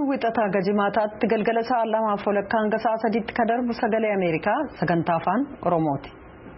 wixataa gajimaataatti galgala sa'a 2:00 hanga sa'a 3tti ka darbu sagalee Ameerikaa sagantaa afaan Oromooti.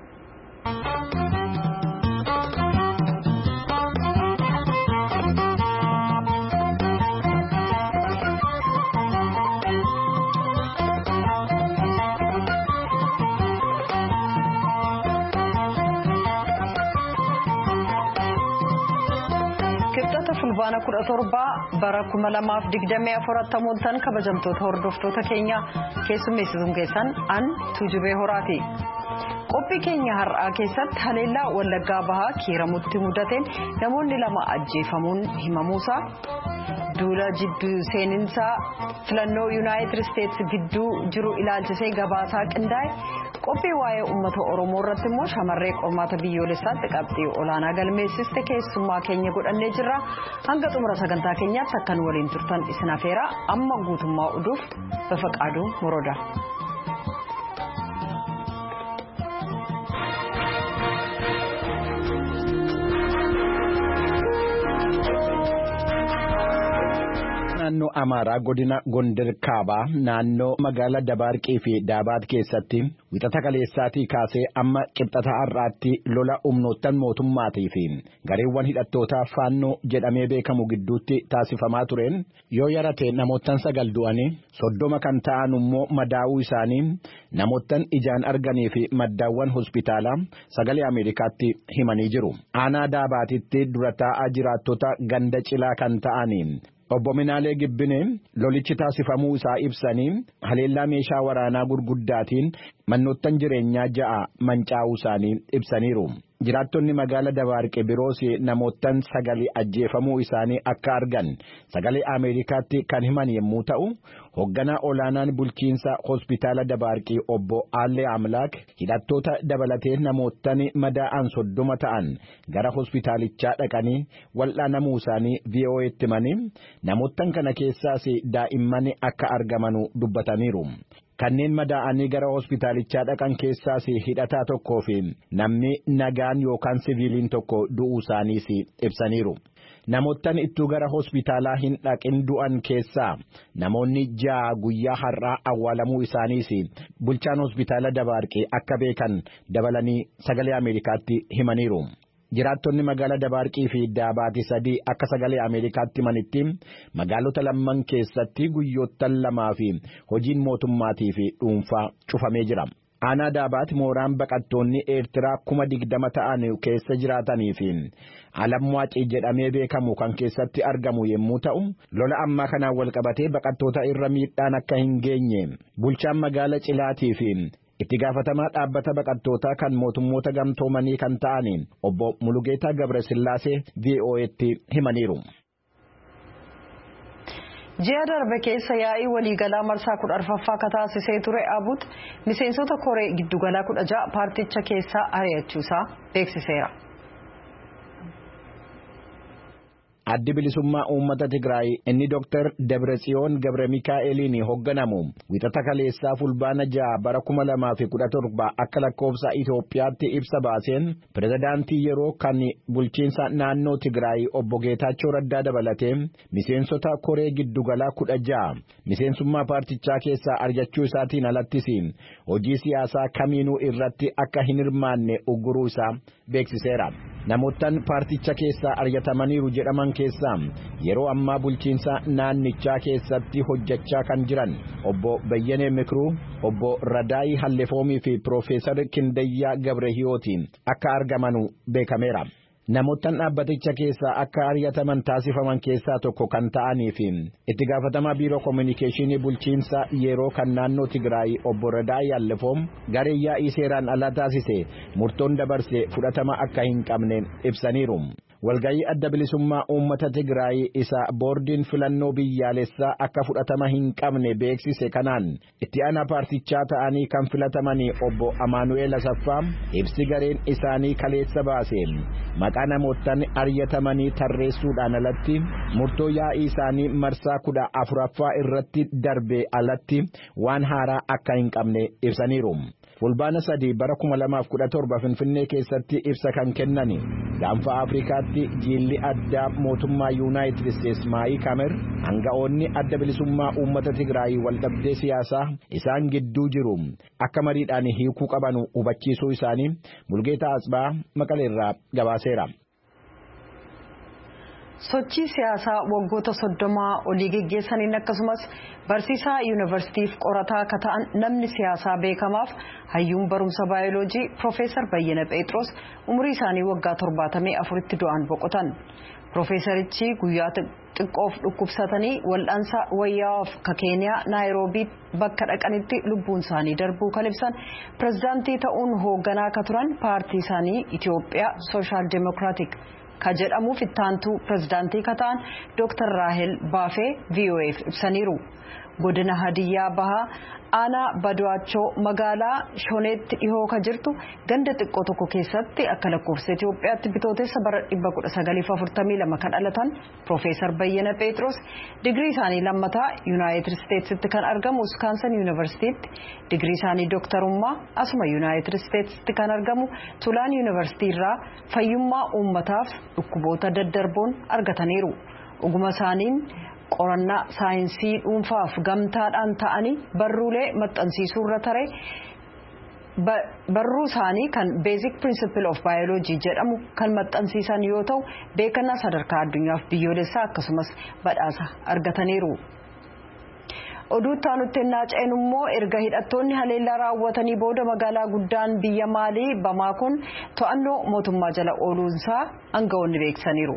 fulbaana 17 bara 2024 mooltan kabajamtoota hordoftoota keenya keessummeessituun keessan an Tuujubee Horaati. Qophii keenya har'aa keessatti haleellaa Wallaggaa Bahaa kiiramutti mudateen namoonni 2 ajjeefamuun himamuusaa, duula jidduu seeninsaa filannoo Yuunaayitid Isteetsi gidduu jiru ilaalchisee gabaasaa qindaa'e, qophii waa'ee uummata Oromoo irratti immoo shamarree qormaata biyyoolessaatti qabxii olaanaa galmeessiste keessummaa keenya godhannee jirra. Hanga xumura sagantaa keenyaatti akkan waliin turtan isin afeera. Amma guutummaa oduuf Bafaqaaduu Morodaa. naannoo Amaaraa godina Gondar Kaabaa naannoo magaalaa Dabaarqii fi Daabaat keessatti wixata kaleessaatii kaasee amma qibxata har'aatti lola humnoottan mootummaatii fi gareewwan hidhattootaa faannoo jedhamee beekamu gidduutti taasifamaa tureen yoo yarate namoottan 9 du'anii 30 kan ta'an immoo madaa'uu isaanii namoottan ijaan arganii fi maddaawwan hospitaalaa sagalee Ameerikaatti himanii jiru. Aanaa Daabaatitti dura taa'aa jiraattota ganda cilaa kan ta'aniin Obbo Minaalee Gibbinee lolichi taasifamuu isaa ibsanii haleellaa meeshaa waraanaa gurguddaatiin manoottan jireenyaa 6 mancaa'uu isaanii ibsaniiru. Jiraattonni magaalaa Dabaarqee biroos namoottan 9 ajjeefamuu isaanii akka argan sagalee Ameerikaatti kan himan yommuu ta'u, hoogganaa olaanaan bulchiinsa hospitaala Dabaarqee obbo Aallee Amlaak hidhattoota dabalatee namoottan madaa'an 30 ta'an gara hospitaalichaa dhaqanii wal'aanamuu isaanii VOA'tti himanii namoottan kana keessaas daa'imman akka argamanu dubbataniiru. Kanneen madaa'anii gara hospitaalichaa dhaqan keessaas hidhataa tokkoo fi namni nagaan yookaan siviiliin tokko du'uu isaaniis ibsaniiru. Namoottan ittuu gara hospitaalaa hin dhaqin du'an keessaa namoonni 6 guyyaa har'aa awwaalamuu isaaniis bulchaan hospitaala Dabaarqee akka beekan dabalanii sagalee Ameerikaatti himaniiru. Jiraattonni magaalaa Dabaarqii fi Daabaati 3 akka sagalee Ameerikaatti himanitti magaalota lamman keessatti guyyoottan 2 fi hojiin mootummaatii fi dhuunfaa cufamee jira. Aanaa Daabaati mooraan baqattoonni Eertiraa 20,000 ta'an keessa jiraatanii fi Alamwaacii jedhamee beekamu kan keessatti argamu yommuu ta'u, lola ammaa kanaan walqabatee baqattoota irra miidhaan akka hin geenye bulchaan magaalaa Cilaatii fi itti gaafatamaa dhaabbata baqattootaa kan mootummoota gamtoomanii kan ta'aniin obbo Mulugeetaa Gabrasillaasee VOA'tti himaniiru. Ji'a darbe keessa yaa'ii waliigalaa marsaa 14ffaa taasisee ture Abuut miseensota koree giddugalaa 16 paarticha keessaa ari'achuusaa beeksiseera. Addi bilisummaa uummata Tigraay inni Dr. Debratsiyoon Gabre Mikaa'eliin hoogganamu wixata kaleessaa fulbaana 6 bara 2017 akka lakkoofsa Itoophiyaatti ibsa baaseen pirezidaantii yeroo kan bulchiinsa naannoo Tigraay obbo Geetaachoo Raddaa dabalatee miseensota koree giddugalaa 16 miseensummaa paartichaa keessaa ari'achuu isaatiin alattis hojii siyaasaa kamiinuu irratti akka hin hirmaanne ugguruu isaa beeksiseera. Namoottan paarticha keessaa ari'atamaniiru jedhaman keessaa yeroo ammaa bulchiinsa naannichaa keessatti hojjechaa kan jiran obbo Bayyanee Mikruu, obbo Radaayi Hallefoomii fi Piroofeesar Kindayyaa Gabrehiyootiin akka argamanu beekameera. Namoottan dhaabbaticha keessaa akka ari'ataman taasifaman keessaa tokko kan ta'anii fi itti gaafatamaa biiroo koominikeeshinii bulchiinsa yeroo kan naannoo Tigraay obbo Radaayi Hallefoom garee yaa'ii seeraan ala taasise murtoon dabarse fudhatama akka hin qabne ibsaniiru. Walgayii adda bilisummaa uummata Tigraay isa boordiin filannoo biyyaalessaa akka fudhatama hin qabne beeksise kanaan itti aanaa paartichaa ta'anii kan filatamanii obbo Amaanu'eel Asaffaa ibsi gareen isaanii kaleessa baaseen maqaa namoottan ari'atamanii tarreessuudhaan alatti murtoo yaa'ii isaanii marsaa 14ffaa irratti darbe alatti waan haaraa akka hin qabne ibsaniiru. fulbaana 3 bara 2017 Finfinnee keessatti ibsa kan kennani gaanfa Afrikaatti jiilli addaa mootummaa Yuunaayitid Isteetsi Maayik Hamer hanga'oonni adda bilisummaa uummata Tigraay waldhabdee siyaasaa isaan gidduu jiru akka mariidhaan hiikuu qaban hubachiisuu isaanii Mulgeetaa Asbaa Maqaleerraa gabaaseera. Sochii siyaasaa waggoota 30 olii geggeessaniin akkasumas barsiisaa yuunivarsiitiif qorataa akka ta'an namni siyaasaa beekamaaf hayyuun barumsa baayoloojii Profeesar Bayyana Pheexroos umurii isaanii waggaa 74tti du'aan boqotan. Profeesarichi guyyaa xiqqoof dhukkubsatanii wal'aansa wayyaa'aaf Keeniyaa Naayiroobii bakka dhaqanitti lubbuun isaanii darbuu kan ibsan pirezidaantii ta'uun hoogganaa akka turan paartii isaanii Itoophiyaa Sooshaal Dimokiraatik ka jedhamuuf ittaantuu pirezidaantii ka ta'an Dr. Raahel Baafee VOA'f ibsaniiru. Godina Hadiyyaa Bahaa aanaa Baduwaachoo magaalaa Shoneetti dhihoo ka jirtu ganda xiqqoo tokko keessatti akka lakkoofsa Itoophiyaatti bitootessa bara 1942 kan dhalatan Profeesar Bayyana Pheexroos digirii isaanii lammataa Yuunaayitid Isteetsitti kan argamu Wisconsin Yuunivarsiitiitti digirii isaanii dooktarummaa asuma Yuunaayitid Isteetsitti kan argamu Tulaan Yuunivarsiitiirraa fayyummaa uummataaf dhukkuboota daddarboon argataniiru. Oguma isaaniin qorannaa saayinsii dhuunfaaf gamtaadhaan ta'anii barruulee maxxansiisuu irra taree barruu isaanii kan Basic Principle of Biology jedhamu kan maxxansiisan yoo ta'u beekannaa sadarkaa addunyaaf biyyoolessaa akkasumas badhaasa argataniiru. Oduu taanutti naaceen immoo erga hidhattoonni haleellaa raawwatanii booda magaalaa guddaan biyya Maalii Bamaakoon to'annoo mootummaa jala ooluunsaa aangawoonni beeksaniiru.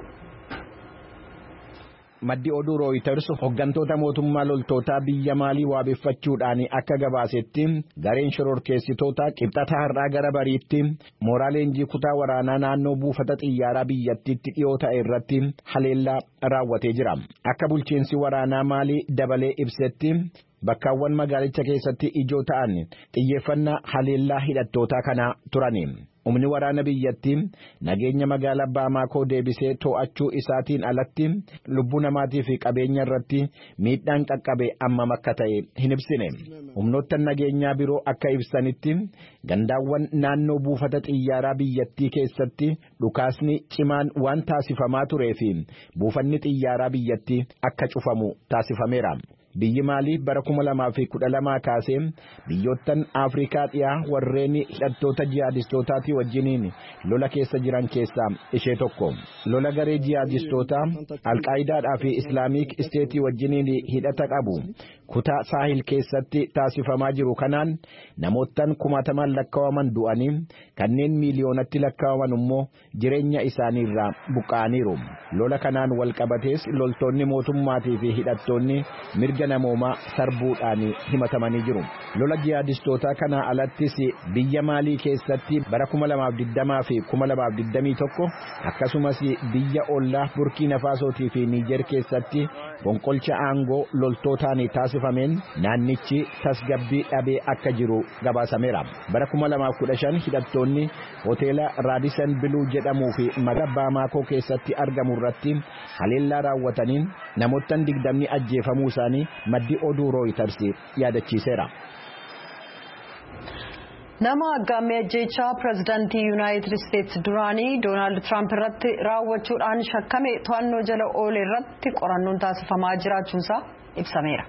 Maddi oduu Reuters hoggantoota mootummaa loltootaa biyya Maalii waabeffachuudhaan akka gabaasetti gareen shororkeessitoota qibxata har'aa gara bariitti mooraa leenjii kutaa waraanaa naannoo buufata xiyyaaraa biyyattiitti dhiyoo ta'e irratti haleellaa raawwatee jira. Akka bulchiinsi waraanaa Maalii dabalee ibsetti bakkaawwan magaalicha keessatti ijoo ta'an xiyyeeffannaa haleellaa hidhattootaa kanaa turani. Humni waraana biyyattii nageenya magaalaa Baamaakoo deebisee to'achuu isaatiin alatti lubbuu namaatii fi qabeenya irratti miidhaan qaqqabe ammam akka ta'e hin ibsine. Humnoota nageenyaa biroo akka ibsanitti gandaawwan naannoo buufata xiyyaaraa biyyattii keessatti dhukaasni cimaan waan taasifamaa turee fi buufanni xiyyaaraa biyyattii akka cufamu taasifameera. Biyyi Maalii bara 2012 kaasee biyyoottan Afrikaa dhiyaa warreen hidhattoota jihaadistootaati wajjiniin lola keessa jiran keessaa ishee tokko. Lola garee jihaadistootaa Alqaayidaadhaa fi Islaamiik Isteetii wajjiniin hidhata qabu kutaa Saahil keessatti taasifamaa jiru kanaan namoottan 10,000 lakkaa'aman du'anii kanneen miiliyoonatti lakkaa'aman immoo jireenya isaaniirraa buqqa'aniiru. Lola kanaan walqabatees loltoonni mootummaatii fi hidhattoonni mirga namoomaa sarbuudhaan himatamanii jiru. Lola jihaadistootaa kanaa alattis biyya Maalii keessatti bara 2020 fi 2021 akkasumas biyya ollaa Burkiina Faasootii fi Niijer keessatti fonqolcha aangoo loltootaan taasifameen naannichi tasgabbii dhabee akka jiru gabaasameera. Bara 2015 hidhattoonni hoteela Raadisen Biluu jedhamuu fi magaalaa Baamaakoo keessatti argamu irratti haleellaa raawwataniin namoottan 20 ajjeefamuu isaanii maddi oduu Reuters yaadachiiseera. Nama aggaamee ajjeechaa pirezidaantii Yuunaayitid Isteetsi duraanii Doonaald Tiraamp irratti raawwachuudhaan shakkame to'annoo jala oole irratti qorannoon taasifamaa jiraachuunsaa ibsameera.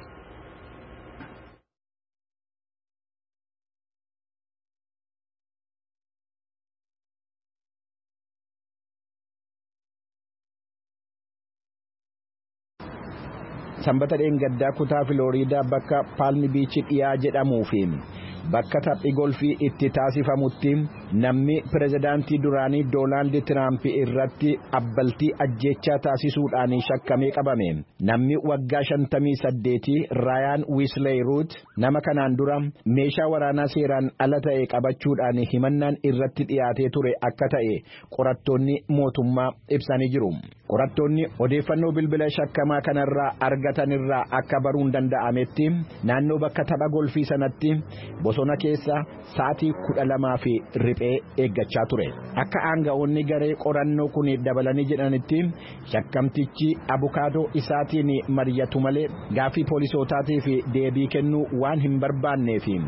Sanbata dheengaddaa kutaa Filooriidaa bakka Paalmi Biichi dhiyaa jedhamuu fi bakka taphii golfii itti taasifamutti namni pirezidaantii duraanii Doonaald Tiraamp irratti abbaltii ajjeechaa taasisuudhaan shakkamee qabame. Namni waggaa 58 Raayaan Wiisley Ruut nama kanaan dura meeshaa waraanaa seeraan ala ta'e qabachuudhaan himannaan irratti dhiyaatee ture akka ta'e qorattoonni mootummaa ibsanii jiru. Qorattoonni odeeffannoo bilbila shakkamaa kanarraa argatanirraa akka baruun danda'ametti naannoo bakka tapha golfii sanatti bosona keessa sa'aatii 12 fi riphee eeggachaa ture. Akka aanga'oonni garee qorannoo kun dabalanii jedhanitti shakkamtichi abukaadoo isaatiin mari'atu malee gaaffii poolisootaatiif deebii kennuu waan hin barbaanneef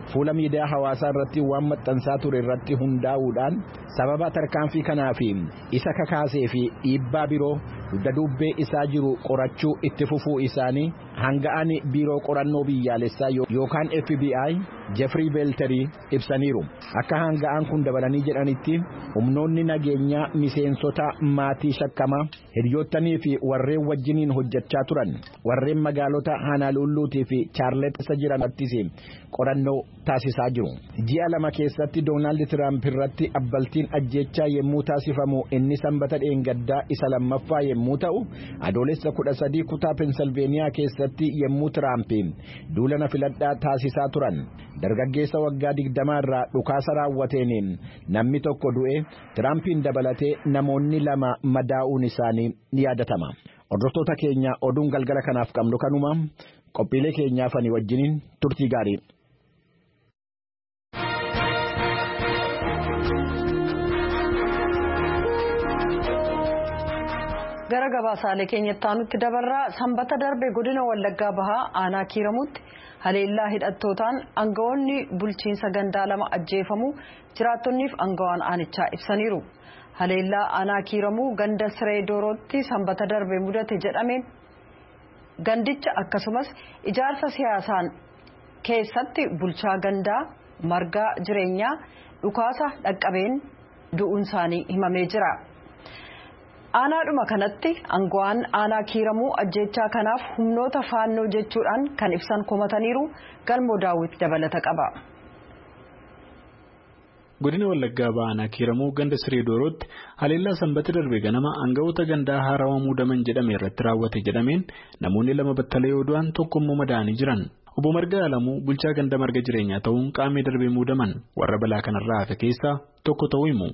fuula miidiyaa hawaasaa irratti waan maxxansaa ture irratti hundaa'uudhaan sababa tarkaanfii kanaa fi isa kakaasee fi dhiibbaa biroo dugda duubee isaa jiru qorachuu itti fufuu isaanii hanga'aan biiroo qorannoo biyyaalessaa yookaan FBI Jeffrey Belterii ibsaniiru. Akka hanga'aan kun dabalanii jedhanitti humnoonni nageenyaa miseensota maatii shakkamaa hiriyoottanii fi warreen wajjiniin hojjechaa turan warreen magaalota Honoluluutii fi Charlotte isa jiranattis qorannoo taasisaa jiru. Ji'a lama keessatti Doonaald Tiraamp irratti abbaltiin ajjechaa yemmuu taasifamu inni sanbata dheengaddaa isa lammaffaa yemmuu ta'u adoolessa 13 kutaa Pensilveeniyaa keessatti yemmuu Tiraamp duulana filadhaa taasisaa turan dargaggeessa waggaa 20 irraa dhukaasa raawwateen namni tokko du'e Tiraampiin dabalatee namoonni 2 madaa'uun isaanii ni yaadatama. Hordoftoota keenya oduun galgala kanaaf qabnu kanuma qophiilee keenyaaf ani wajjiniin turtii gaarii. Gara gabaasaalee keenyatti aanutti dabarraa sanbata darbe godina Wallaggaa Bahaa aanaa Kiiramuutti haleellaa hidhattootaan aangawoonni bulchiinsa gandaa 2 ajjeefamu jiraattonniif aangawaan aanichaa ibsaniiru. Haleellaa aanaa Kiiramuu ganda Siree Doorootti sanbata darbe mudate jedhameen gandicha akkasumas ijaarsa siyaasaan keessatti bulchaa gandaa margaa jireenyaa dhukaasa dhaqqabeen du'uun isaanii himamee jira. Aanaadhuma kanatti aangawaan aanaa Kiiramuu ajjechaa kanaaf humnoota faannoo jechuudhaan kan ibsan komataniiru. Galmoo Daawit dabalata qaba. Godina Wallaggaa Bahaa aanaa Kiiramuu ganda Siree Doorootti haleellaa sanbata darbe ganama aangawoota gandaa haarawaa muudaman jedhame irratti raawwate jedhameen namoonni 2 battalee yoo du'an tokko immoo madaa'anii jiran. Obbo Margaa Alamuu bulchaa ganda marga jireenyaa ta'uun qaamee darbee muudaman warra balaa kanarraa hafe keessaa tokko ta'uu himu.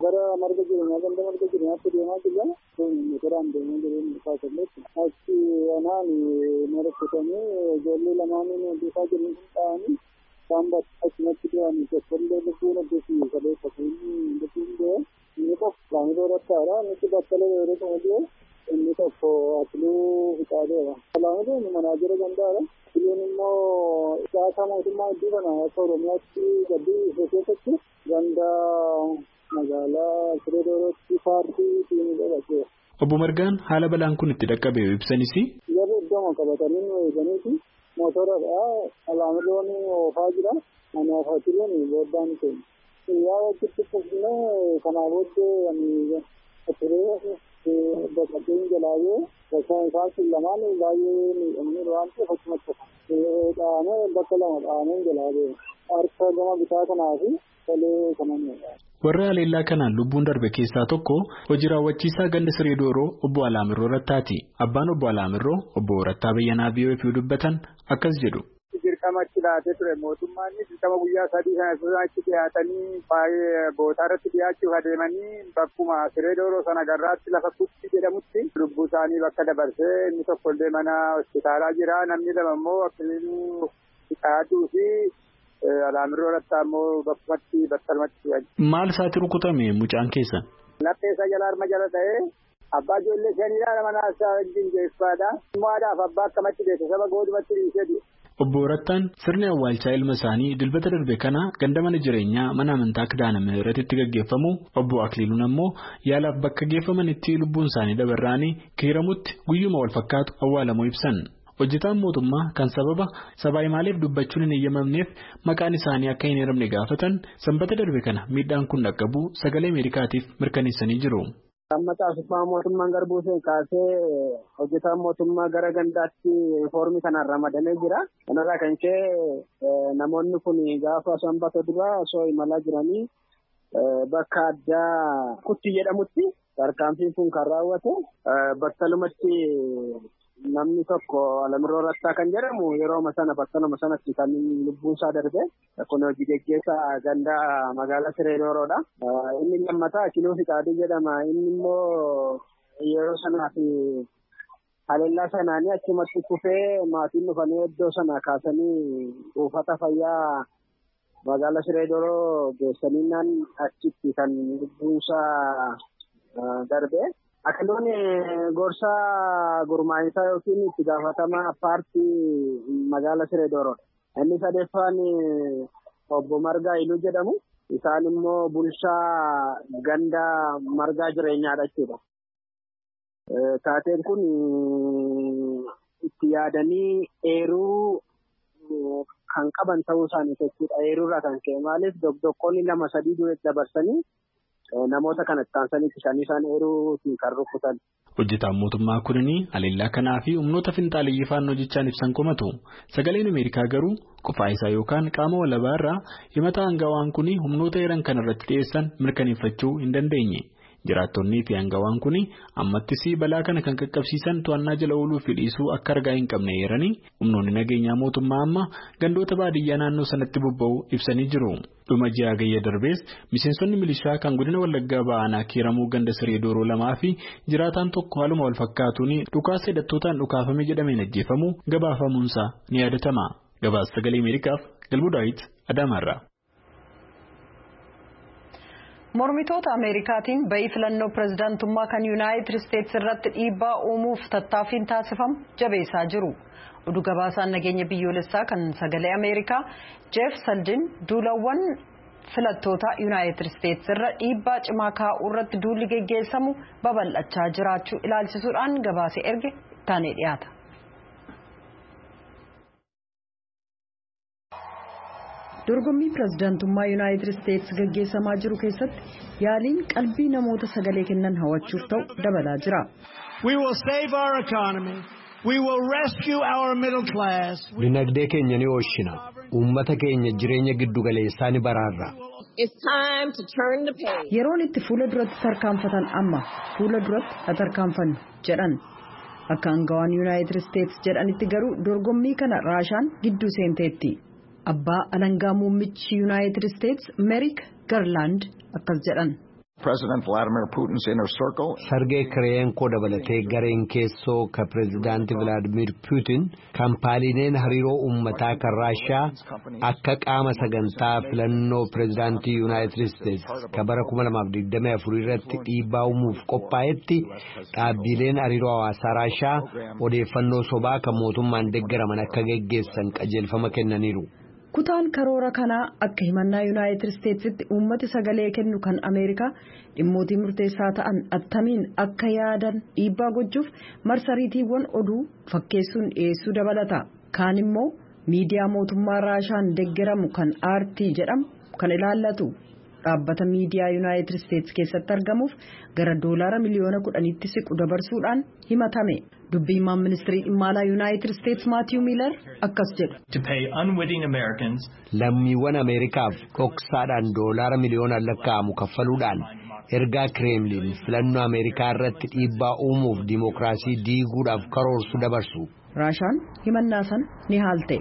Motoraan deemaa jireenya isaa keessatti achi anaan marfamee ijoollee lamaaniin bifa jireenya ta'anii saambaa achumatti deemanii tokkollee lubbuun addesii sadee fakkiin lubbuun inni tokko laamiloo rattaadha inni battala yeroo ta'u inni tokko atiluu fixaadeera. Laamiloon manaajira gandaadha. Atiluun immoo siyaasaa mootummaa hedduu kana akka Oromiyaatti gaddii ishee keessatti gandaa magaalaa Siree Doorootti paartii tiimii godhatee. Obbo Margaan haala balaan kun itti dhaqqabee ibsanis. Yeroo iddoo qabatanii eeganiiti mootoradha alaamiloon oofaa jira ani oofatiloon booddaan ta'e. Yaa wajjitti fufnee kanaa booddee ani asiree bakkateen jalaayee bakka isaan lamaan baay'ee miidhamanii waan ta'eef achumatti dhahamee bakka 2 dhahameen jalaayee harka gama bitaa kanaa fi tolee kanamedha. Warra haleellaa kanaan lubbuun darbe keessaa tokko hojii raawwachiisaa ganda Siree Dooroo obbo Alaamirroo Rattaati. Abbaan obbo Alaamirroo obbo Rattaa Bayyanaa BOF dubbatan akkas jedhu. Dirqamatti laatee ture mootummaan dirqama guyyaa 3 kana sosaatti dhiyaatanii baay'ee bootaarratti dhiyaachuuf adeemanii bakkuma Siree Dooroo sana garraatti lafa kutti jedhamutti lubbuu isaanii bakka dabarsee inni tokko illee mana hospitaalaa jira namni 2 immoo akkasumas fixaatuu fi Alaamirroo Rattaa immoo bakkumatti battalumatti. Maal isaatti rukutame mucaan keessan? Lapheessa jala harma jala ta'ee abbaa ijoollee 5 nama naasaa wajjin jeeffaadha. Maadhaaf abbaa akkamatti beeksisa goodumatti dhiisee. Obbo Rattaan sirni awwaalchaa ilma isaanii dilbata darbe kana ganda mana jireenyaa mana amantaa Kidaana Mihiiratitti gaggeeffamu obbo Akiliiluun ammoo yaalaaf bakka geeffamanitti lubbuun isaanii dabarraanii Kiiramutti guyyuma wal fakkaatu awwaalamuu ibsan. Hojjetaan mootummaa kan sababa sabaa maaliif dubbachuun hin eeyyamamneef maqaan isaanii akka hin eeramne gaafatan sanbata darbe kana miidhaan kun dhaqqabuu sagalee Ameerikaatiif mirkaneessanii jiru. Amma taasifama mootummaan Garbuuseen kaasee hojjetaan mootummaa gara gandaatti riifoormii kanaan ramadamee jira. Kanarraa kan ka'e namoonni kun gaafa sanbata dura osoo imalaa jiranii bakka addaa kutti jedhamutti tarkaanfiin kun kan raawwate battalumatti. Namni tokko Alaamirroo Rattaa kan jedhamu yeroo sana bakkanuma sanatti kan lubbuun isaa darbe kun hojii geggeessaa gandaa magaalaa Siree Dooroodha. Inni lammataa Akiluu Fixaaduu jedhama. Inni immoo yeroo sanaaf haleellaa sanaanii achumatti kufee maatiin dhufanii iddoo sana kaasanii buufata fayyaa magaalaa Siree Dooroo geessanii achitti kan lubbuun isaa darbe. Akiluun gorsaa gurmaa'isaa yookiin itti gaafatamaa paartii magaalaa Siree Dooroodha. Inni sadeeffaan obbo Margaa Iluu jedhamu. Isaan immoo bulchaa ganda margaa jireenyaadha jechuudha. Taateen kun itti yaadanii eeruu kan qaban ta'uu isaanii jechuudha. Eeruurraa kan ka'e maaliif doqdoqqoonni 2-3 du'e dabarsanii namoota kanatti taansanii isaan eeruu kan rukutan. Hojjetaan mootummaa kunini haleellaa kanaa fi humnoota finxaaliyyii faannoo jechaan ibsan komatu. Sagaleen Ameerikaa garuu qofaa isaa yookaan qaama walabaa irraa himata aangawaan kuni humnoota eeran kana irratti dhiyeessan mirkaneeffachuu hin dandeenye. Jiraattonnii fi aangawaan kuni ammattis balaa kana kan qaqqabsiisan to'annaa jala ooluu fi dhiisuu akka argaa hin qabne eeranii humnoonni nageenyaa mootummaa amma gandoota baadiyyaa naannoo sanatti bobba'uu ibsanii jiru. Dhuma ji'a gayya darbees miseensonni milishaa kan godina Wallaggaa ba'anaa kiiramuu ganda siree dooroo 2 fi jiraataan tokko haaluma wal fakkaatuun dhukaasa hidhattootaan dhukaafame jedhameen ajjeefamuu gabaafamuunsaa ni yaadatama. Gabaasa Sagalee Ameerikaaf Galbuu Daawit Adaamaarraa. Mormitoota Ameerikaatiin ba'ii filannoo pirezidaantummaa kan Yuunaayitid Isteetsi irratti dhiibbaa uumuuf tattaaffiin taasifamu jabeessaa jiru. Oduu gabaasaan nageenya biyyoolessaa kan Sagalee Ameerikaa Jeef Saldin duulawwan filattoota Yuunaayitid Isteetsi irra dhiibbaa cimaa kaa'uu irratti duulli geggeessamu babal'achaa jiraachuu ilaalchisuudhaan gabaasee erge taanee dhiyaata. Dorgommii pirezidaantummaa Yuunaayitid Isteetsi gaggeessamaa jiru keessatti yaaliin qalbii namoota sagalee kennan hawachuuf ta'u dabalaa jira. We will save our economy. We will rescue our middle class. Dinagdee keenya ni oolchina. Uummata keenya jireenya giddugaleessaa ni baraarra. It's time to turn the page. Yeroon itti fuula duratti tarkaanfatan amma fuula duratti ha tarkaanfannu jedhan. Akka aangawaan Yuunaayitid Isteetsi jedhanitti garuu dorgommii kana Raashaan gidduu seenteetti. Abbaa alangaa muummichi Yuunaayitid Isteetsi Merik Garland akkas jedhan. President Vladimir Putin's inner circle. Sergey Kiryenko dabalatee gareen keessoo ka pirezidaantii Vladimir Putin kaampaaniileen hariiroo uummataa kan Raashaa akka qaama sagantaa filannoo pirezidaantii Yuunaayitid Isteetsi ka bara 2024 irratti dhiibbaa uumuuf qophaa'etti dhaabbileen hariiroo hawaasaa Raashaa odeeffannoo sobaa kan mootummaan deeggaraman akka geggeessan qajeelfama kennaniiru. Kutaan karoora kanaa akka himannaa Yuunaayitid Isteetsitti uummati sagalee kennu kan Ameerikaa dhimmootii murteessaa ta'an attamiin akka yaadan dhiibbaa gochuuf marsariitiiwwan oduu fakkeessuun dhiyeessuu dabalata. Kaan immoo miidiyaa mootummaa Raashaan deeggaramu kan RT jedhamu kan ilaallatu. Dhaabbata miidiyaa Yuunaayitid Isteetsi keessatti argamuuf gara $10 miliyoona 10tti siqu dabarsuudhaan himatame. Dubbii himaan ministirii dhimma alaa Yuunaayitid Isteetsi Maatiiw Miilar akkas jedhu. Lammiiwwan Ameerikaaf dhoksaadhaan $1 miliyoona lakkaa'amu kaffaluudhaan ergaa Kireemliin filannoo Ameerikaa irratti dhiibbaa uumuuf dimookiraasii diiguudhaaf karoorsu dabarsu. Raashaan himannaa san ni haalte.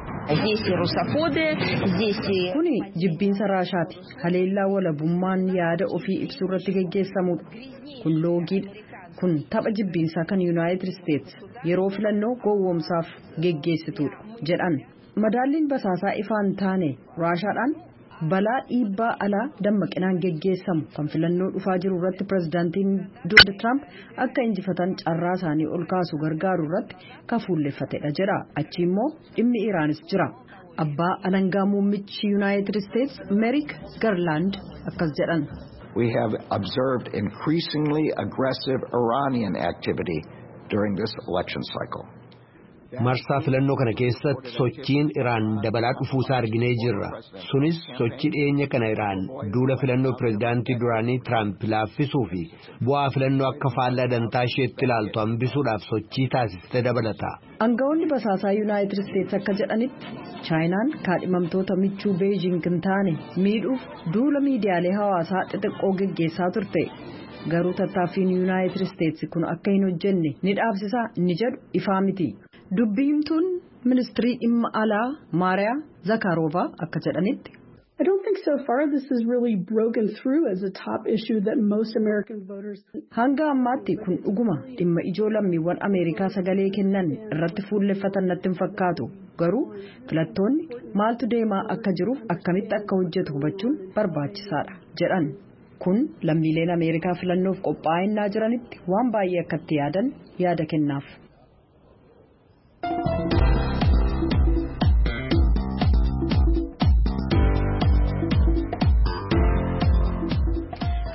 Kuni jibbiinsa Raashaati. Haleellaa walabummaan yaada ofii ibsuu irratti geggeessamudha. Kun loogiidha. Kun tapha jibbiinsaa kan Yuunaayitid Isteetsi yeroo filannoo gowwoomsaaf geggeessituudha jedhan. Madaalliin basaasaa ifaan taane Raashaadhaan balaa dhiibbaa alaa dammaqinaan geggeessamu kan filannoo dhufaa jiru irratti pirezidaantiin Doonaald Tiraamp akka injifatan carraa isaanii ol kaasu gargaaru irratti kafuulleeffatedha jedha. Achi immoo dhimmi Iraanis jira. Abbaa alangaa muummichi Yuunaayitid Isteetsi Merik Garland akkas jedhan. We have observed increasingly aggressive Iranian activity during this election cycle. Marsaa filannoo kana keessatti sochiin Iraan dabalaa dhufuusaa arginee jirra. Sunis sochii dhiyeenya kana Iraan duula filannoo pirezidaantii duraanii Tiraamp laaffisuu fi bu'aa filannoo akka faallaa dantaa isheetti ilaaltu hambisuudhaaf sochii taasiste dabalata. Aangawoonni basaasaa Yuunaayitid Isteetsi akka jedhanitti Chaayinaan kaadhimamtoota michuu Beejiing hin taane miidhuuf duula miidiyaalee hawaasaa xixiqqoo geggeessaa turte. Garuu tattaaffiin Yuunaayitid Isteetsi kun akka hin hojjenne ni dhaabsisaa inni jedhu ifaa miti. Dubbiimtuun ministirii dhimma alaa Maariyaa Zakharoova akka jedhanitti. I don't think so far this has really broken through as a top issue that most American voters. Hanga ammaatti kun dhuguma dhimma ijoo lammiiwwan Ameerikaa sagalee kennan irratti fuulleffatan natti hin fakkaatu. Garuu filattoonni maaltu deemaa akka jiruuf akkamitti akka hojjetu hubachuun barbaachisaadha jedhan. Kun lammiileen Ameerikaa filannoof qophaa'inaa jiranitti waan baay'ee akkatti yaadan yaada kennaaf.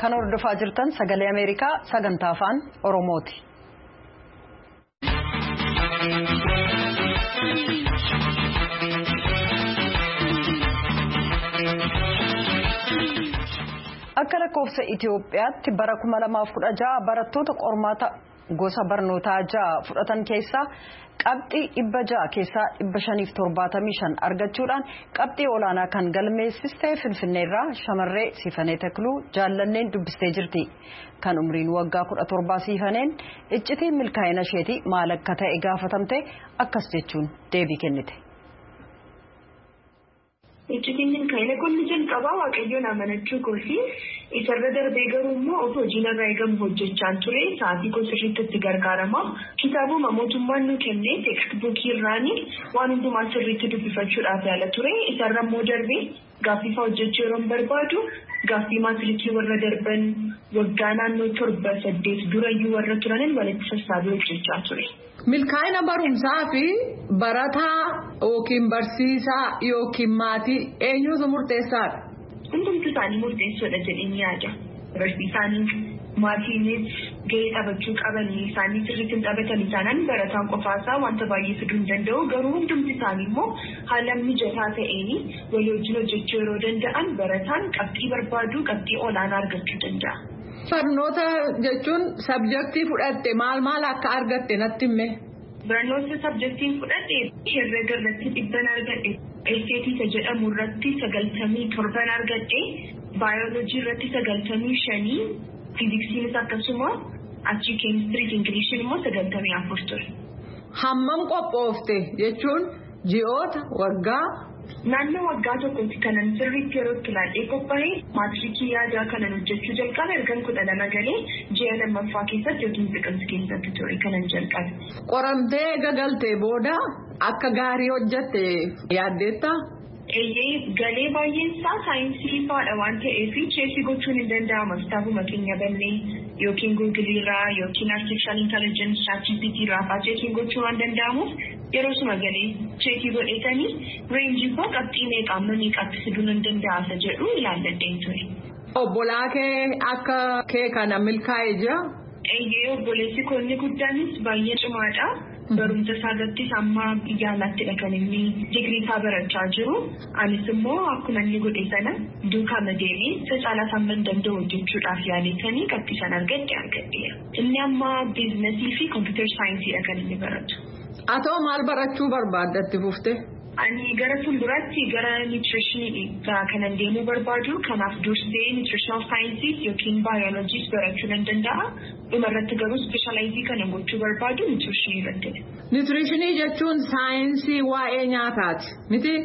kan hordofaa jirtan sagalee Ameerikaa sagantaa afaan Oromooti. Akka lakkoofsa Itoophiyaatti bara 2016 barattoota qormaata gosa barnootaa 6 fudhatan keessaa qabxii 600 keessaa 575 argachuudhaan qabxii olaanaa kan galmeessiste Finfinneerraa shamarree Siifanee Takluu jaallanneen dubbistee jirti. Kan umriin waggaa 17 Siifaneen iccitiin milkaa'ina isheetii maal akka ta'e gaafatamte akkas jechuun deebii kennite. Iccitiin milkaa'ina kun jalqabaa waaqayyoon amanachuu kooti. Isarra darbee garuu immoo osoo hojiin irraa eegamu hojjechaan ture sa'aatii sirriitti itti gargaarama. Kitaabuma mootummaan nu kenne teekstbuukii irraani waan hundumaa sirriitti dubbifachuudhaaf yaala ture. Isarra immoo darbee gaaffiifaa hojjechuu yeroo barbaadu gaaffii maatilikii warra darban waggaa naannoo 7-8 durayyuu warra turanin walitti sassaabee hojjechaa ture. Milkaa'ina barumsaa fi barataa yookiin barsiisaa yookiin maatii eenyutu murteessaadha? Hundumti isaanii murteessoodha jedhanii yaada. Barsiisaanis maatiinis gahee taphachuu qabanii isaanii sirriitti taphatanii taanaan barataan qofaasaa wanta baay'ee fiduu hin danda'u. Garuu hundumti isaanii immoo haala mijataa ta'een walii wajjin hojjechuu yeroo danda'an barataan qabxii barbaadu qabxii olaanaa argachuu danda'a. Barnoota jechuun sabjektii fudhatte maal akka argatte natti hime? Barnoota sabjektiin fudhatte herrega irratti 100 argadhe. Esteetii jedhamu irratti 97 argadhe. Baayoloojii irratti 95, fiiziksiinis akkasuma achi keemistirii fi ingiliishiin immoo 94 ture. Hammam qophoofte jechuun ji'oota waggaa? Naannoo waggaa tokkotti kanan sirriitti yeroo itti laadhee qophaa'e maatirikii yaadaa kanan hojjechuu jalqabe ergan 12 galee ji'a lammaffaa keessatti yookiin biqiltuu keessatti ture kanan jalqabe. Qoramtee gagaltee booda akka gaarii hojjette yaaddeetta? Galee baay'een isaa saayinsii faadha waan ta'eef cheekii gochuun hin danda'amu. Kitaabuma keenya bannee yookiin guugiliirraa yookiin artificial intelligence ChatGPT irraa fa'aa cheekii gochuu waan danda'amuuf yeroo suma galee cheekii godhetanii reenjii koo qabxii meeqa amma meeqatti fiduu hin danda'asa jedhu ilaalladheen ture. Obbolaa kee akka kee kana milkaa'ee jira? Obboleessi koo inni guddaanis baay'ee cimaadha. Barumsa isaa irrattis amma yaalattidha kan inni digirii isaa barachaa jiru. Anis immoo akkuma inni godhe sana duukaa deemee isa caalaa samman danda'u hojjechuudhaaf yaaleessanii qabxii sana argadheera. Inni amma biizinasii fi kompiitar saayinsiidha kan inni baratu. Atoo maal barachuu barbaaddatti fufte? Ani gara fuulduraatti gara nutritionii kanan deemuu barbaadu. Kanaaf dursee nutritional sciences yookiin biologies barachuu nan danda'a. Dhumarratti garuu specializii kana gochuu barbaadu nutritionii irratti. Nutritionii jechuun saayinsii waa'ee nyaataati miti?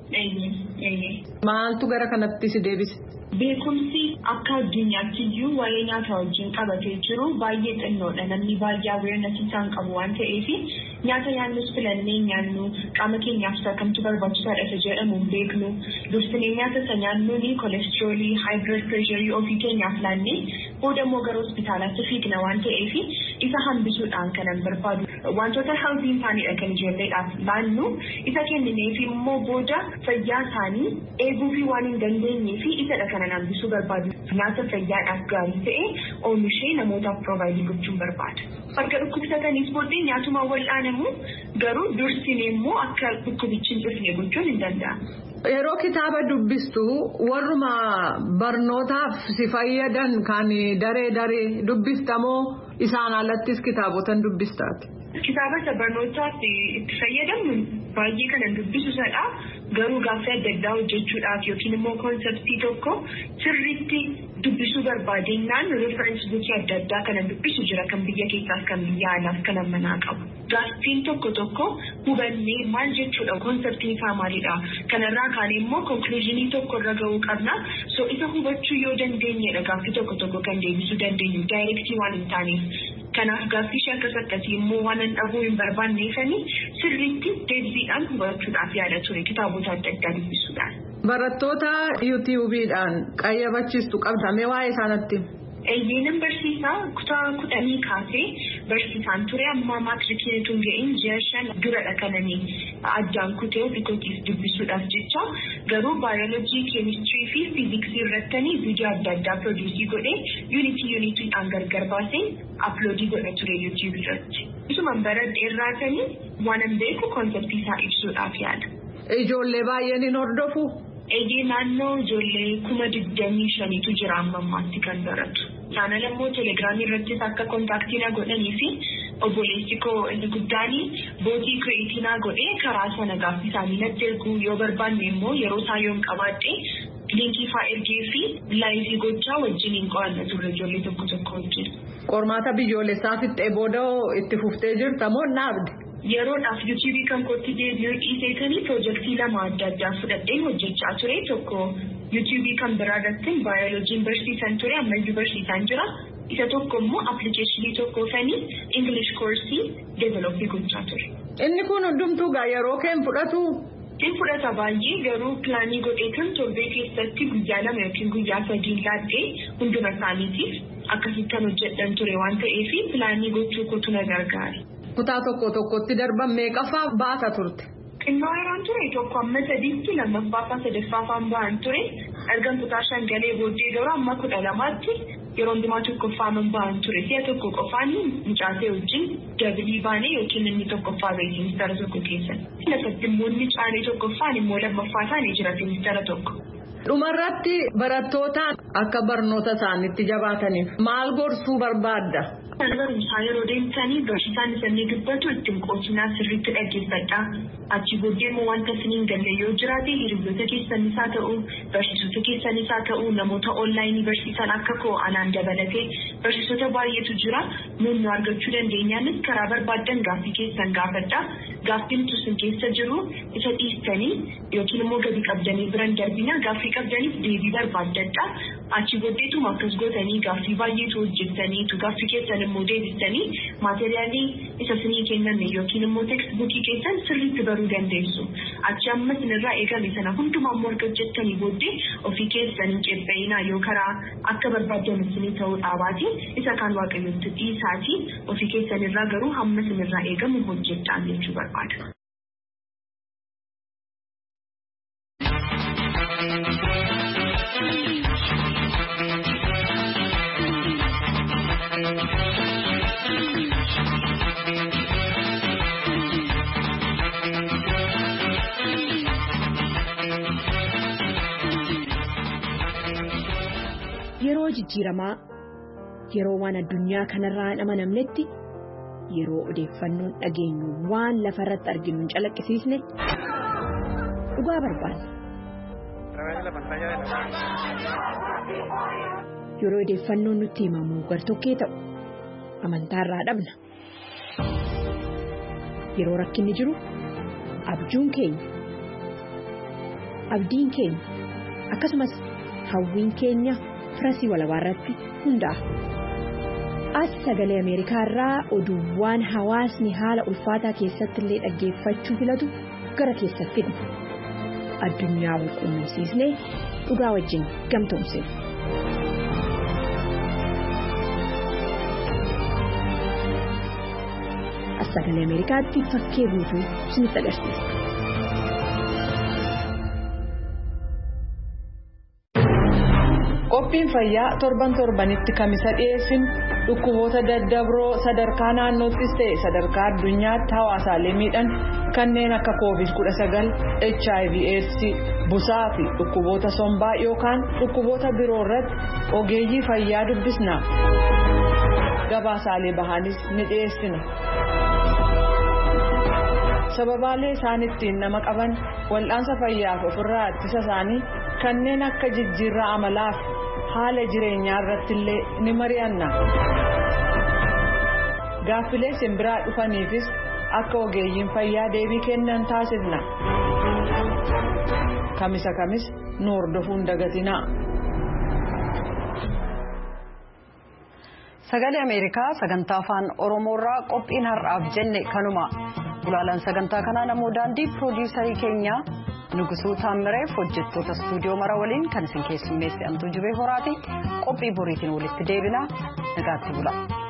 Maaltu gara kanatti si deebise? Beekumsi akka addunyaatti iyyuu waa'ee nyaataa wajjin qabatee jiru baay'ee xinnoodha. Namni baay'ee awareness isaan qabu waan ta'eef nyaata nyaannus filannee nyaannu qaama keenyaaf kamtu barbaachisaadha isa jedhamu hin beeknu. Dursinee nyaata isa nyaannuun kolestiroolii, high blood pressure ofii keenyaaf laannee booda immoo gara hospitaalaatti fiigna waan ta'eef isa hambisuudhaan kanan barbaadu. Wantoota healthy hin taanedha kan ijoolleedhaaf laannu isa kennineef immoo booda fayyaa isaanii eeguufi waan hin dandeenyeef isadha kanan hambisuu barbaadu. Nyaata fayyaadhaaf gaarii ta'e oomishee namootaaf provide gochuun barbaada. Akka dhukkubsatanis booddee nyaatumaan wal'aanamu garuu dursinee immoo akka dhukkubichi hin dhufne gochuun hin danda'amu. Yeroo kitaaba dubbistu warruma barnootaaf si fayyadan kan daree dubbistamoo isaan alattis kitaabotan dubbistaati? Kitaaba barnootaaf itti fayyadamu baay'ee kanan dubbisadha. Garuu gaaffii adda addaa hojjechuudhaaf yookiin immoo konseptii tokko sirriitti dubbisuu barbaadennaan reference bookii adda addaa kanan dubbisu jira kan biyya keessaaf kan biyya alaaf kanan manaa qabu. Gaaffiin tokko hubannee maal jechuudha konseptiin isaa maalidha. Kanarraa kaanee immoo konkluuzinii tokko irra gahuu qabna. So isa hubachuu yoo dandeenyedha gaaffii tokko kan deebisuu dandeenyu daayirektii waan hin taaneef. Kanaaf gaaffii ishee akkasii immoo waan hin dhabuu hin barbaanneefanii sirriitti deebiidhaan hubachuudhaaf yaada ture kitaabota adda addaa dubbisuudhaan. Barattoota yuutiyuubiidhaan qayyabachiistu qabdamee waa'ee isaanitti? Eeyyeenan barsiisaa kutaa 10 kaasee barsiisaan ture amma maatirikii tungeen ji'a 5 duradha kananii addaan kutee ofiisaatiif dubbisuudhaaf jecha garuu baayoloojii, keemistirii fi fiiziksii irratti viidiyoo adda addaa pirooduusii godhee yuunitiidhaan gargar baasee aploodii godha ture YouTube irratti. Isumaan baradhee irraatanii waan beeku konseptii isaa ibsuudhaaf yaada. Ijoollee baay'een hin hordofu. Eegee naannoo ijoollee 25,000tu jira ammaatti kan baratu. Chaanal immoo telegiraamii irrattis akka kontaaktii na godhanii fi obboleessi koo inni guddaanii bootii kireetii na godhee karaa sana gaaffii isaanii natti ergu yoo barbaanne immoo yeroo isaa yoon qabaadhe linkii fa'aa ergee fi laayivii gochaa wajjiniin qo'anna turre ijoollee tokko wajjin. Qormaata biyyoolessaa fixee booda itti fuftee jirta moo naabde? Yeroodhaaf YouTube kan kootti deebi'uu dhiiseetanii piroojeektii 2 adda addaa fudhadheen hojjechaa ture. Tokko YouTube kan biraa irratti baayoloojiin barsiisan ture ammayyuu barsiisan jira. Isa tokko immoo appilikeeshinii tokko fanii English koorsii deevelooppii gochaa ture. Inni kun hundumtuu yeroo keen fudhatu? Inni fudhata baay'ee garuu pilaanii godheetan torbee keessatti guyyaa 2 yookiin guyyaa 3 laadhee hunduma isaaniitiif akkasittan hojjedhan ture waan ta'eef pilaanii gochuu kootu na gargaara. Kutaa tokkotti darban meeqafaa baata turte? Xinnoo yeroo ture tokko amma 3tti lammaffaa 3ffaan ba'an ture. Ergan kutaa 5 galee booddee garuu amma 12tti yeroo hundumaa tokkoffaan ba'an ture. Si'a tokko qofaan mucaasee wajjin dabilii baanee yookiin inni tokkoffaa ba'e ministeera tokko keessatti. Lafatti immoo inni caalee tokkoffaan immoo lammaffaa isaanii jira ministeera tokko. Dhumarratti barattootaan akka barnoota isaaniitti jabaataniif maal gorsuu barbaadda? Barumsaa yeroo deemtanii barsiisaan isaanii dubbatu ittiin qoosinaa sirriitti dhaggeeffadha. Achi booddee immoo wanta isiniin galle yoo jiraate hiriyoota keessanis haa ta'u barsiisota keessanis haa ta'u namoota onlaayinii barsiisan akka koo anaan dabalatee barsiisota baay'eetu jira. Nuyi argachuu dandeenyaanis karaa barbaaddan gaaffii keessan gaafadha. Gaaffiin tusin keessa jiru isa dhiistanii yookiin immoo gadi qabdanii biran darbina gaaffii qabdaniif deebii barbaaddadha. Achi booddeetuma akkas gootanii gaaffii baay'eetu hojjettaniitu gaaffii keessan immoo deebistanii maateriyaalii isa isinii kenname yookiin immoo teekstbuukii keessan sirriitti baruu dandeessu. Achi amma isinirraa eegame sana hundumaa immoo erga hojjettanii booddee ofii keessan hin qebba'inaa yoo karaa akka barbaaddan isinii ta'uu dhaabaati isa kaan waaqayyotti dhiisaati ofii keessanirraa garuu hamma isinirraa eegamu hojjettaa jechuu barbaada. Yeroo jijjiiramaa yeroo waan addunyaa kanarraa hin amanamnetti yeroo odeeffannoon dhageenyu waan lafarratti arginu hin calaqqisiisne dhugaa barbaanna. Yeroo odeeffannoon nutti himamu gartokkee ta'u amantaarraa dhabna. Yeroo rakkinni jiru abjuun keenya abdiin keenya akkasumas hawwiin keenya firasii walabaarratti hundaa'a. As sagalee Ameerikaa irraa oduuwwan hawaasni haala ulfaataa keessatti illee dhaggeeffachuu filatu gara keessatti fidna. Addunyaa wal quunnamsiisnee dhugaa wajjin gamtoomsina. As sagalee Ameerikaatti fakkee guutuu isinitti agarsiisa. Qophiin fayyaa torbanitti kamisa dhiyeessinu dhukkuboota daddabroo sadarkaa naannoottis ta'e sadarkaa addunyaatti hawaasaalee miidhan kanneen akka COVID-19, HIV/AIDS, busaa fi dhukkuboota sombaa yookaan dhukkuboota biroo irratti ogeeyyii fayyaa dubbisna. Gabaasaalee bahanis ni dhiyeessina. Sababaalee isaan ittiin nama qaban wal'aansa fayyaaf ofirraa ittisa isaanii kanneen akka jijjiirraa amalaaf haala jireenyaa irratti illee ni mari'anna. Gaaffilee simbiraa dhufaniifis akka ogeeyyiin fayyaa deebii kennan taasifna. Kamisa kamis nu hordofuun dagatinaa. Sagalee Ameerikaa sagantaa afaan Oromoorraa qophiin har'aaf jenne kanuma. Gulaalaan sagantaa kanaa namoo daandii piroodyuusarii keenya Nugusuu Taammireef hojjettoota istuudiyoo mara waliin kan isin keessummeesse Antuu Jibee Horaati qophii boriitiin walitti deebina nagaatti bula.